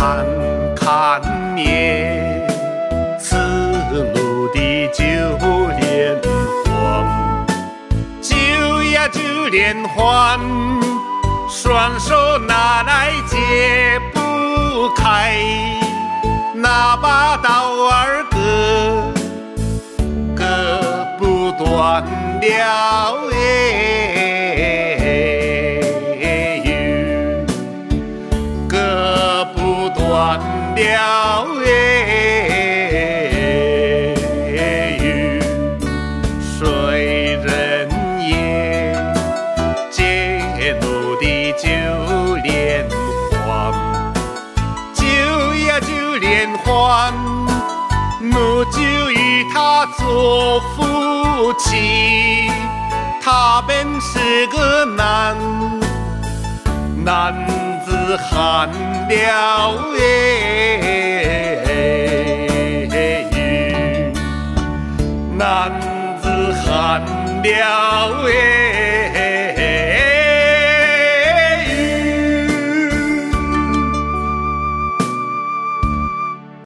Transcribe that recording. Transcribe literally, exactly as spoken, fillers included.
看看也，此路的九连环，九呀九连环，双手拿来解不开，那把刀儿割割不断了哎，割不断了哎，谁人也揭露的九连环，九呀九连环，母就与他做夫妻，他本是个男男子汉了哎，男子汉了哎。